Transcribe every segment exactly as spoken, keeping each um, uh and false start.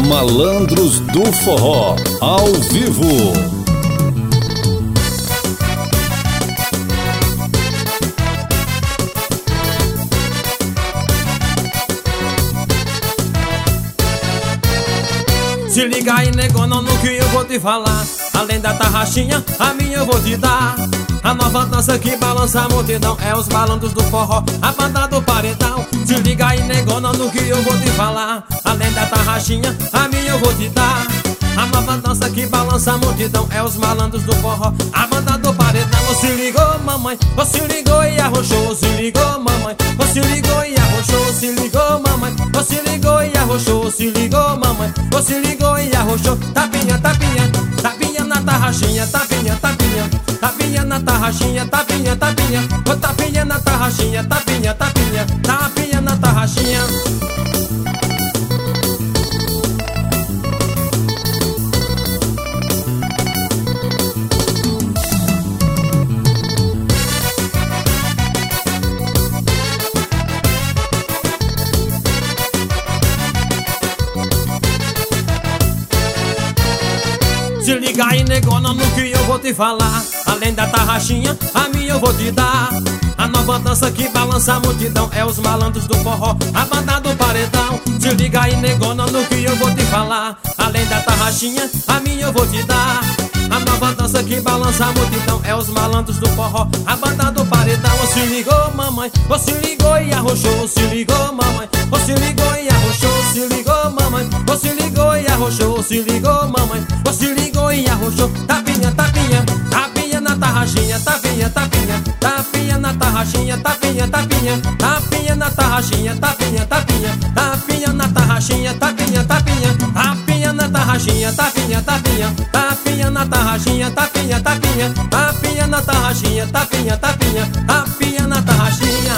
Malandros do Forró, ao vivo. Se liga aí, negona, no que eu vou te falar. Além da tarraxinha, a minha eu vou te dar. A nova dança que balança a multidão é os malandros do forró, a banda do paredão. Se liga aí, negona, no que eu vou te falar. Além da tarraxinha, a minha eu vou te dar. A nova dança que balança a multidão é os malandros do forró, a banda do paredão. Ô, se ligou, mamãe, ô, se ligou e arrochou. Se ligou, mamãe, ô, se ligou e arrochou. Se ligou, mamãe, ô, se ligou e arrochou. Se ligou, mamãe, ô, se ligou e arrochou. Tapinha, tapinha, tapinha na tarraxinha. Tapinha, tapinha, tapinha na tarraxinha. Tapinha, tapinha, ô, tapinha na tarraxinha. Tapinha, tapinha, tapinha na tarraxinha. Se liga aí, negona, no que eu vou te falar. Além da tarraxinha, a minha eu vou te dar. A nova dança que balança a multidão é os malandros do forró, a banda do paredão. Se liga aí, negona, no que eu vou te falar. Além da tarraxinha, a minha eu vou te dar. A nova dança que balança a multidão é os malandros do forró, a banda do paredão. Ô, se ligou, mamãe, ô, se ligou e arrochou. Se ligou, mamãe, ô, se ligou e arrochou. Se ligou, mamãe, ô, se ligou e arrochou. Se ligou, mamãe, ô, se ligou e arrochou. Tapinha, tapinha, tapinha na tarraxinha. Tapinha, tapinha, tapinha na tarraxinha. Tapinha, tapinha, tapinha na tarraxinha. Tapinha, tapinha, tapinha na tarraxinha. Tapinha, tapinha, tapinha na tarraxinha. Tapinha, tapinha, tapinha na tarraxinha. Tapinha, tapinha, tapinha na tarraxinha. Tapinha, tapinha, tapinha na tarraxinha.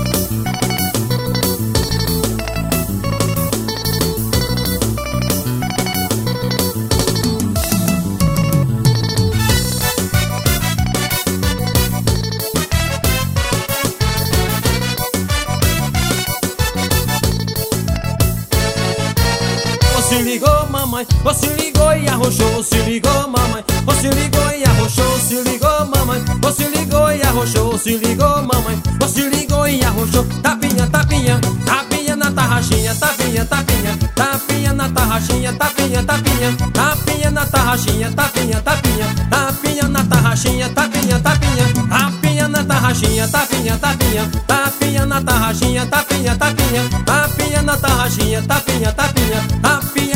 Se ligou, mamãe, ô, se ligou e arrochou. Se ligou, mamãe, ô, se ligou e arrochou. Se ligou, mamãe, ô, se ligou e arrochou. Se ligou, mamãe, ô, se ligou e arrochou. Tapinha, tapinha, tapinha na tarraxinha. Tapinha, tapinha, tapinha na tarraxinha. Tapinha, tapinha, tapinha na tarraxinha. Tapinha, tapinha, tapinha na tarraxinha. Tapinha, tapinha, tapinha na tarraxinha. Tapinha, tapinha, tapinha na tarraxinha. Tapinha, tapinha, tapinha na tarraxinha. Tapinha, tapinha, tapinha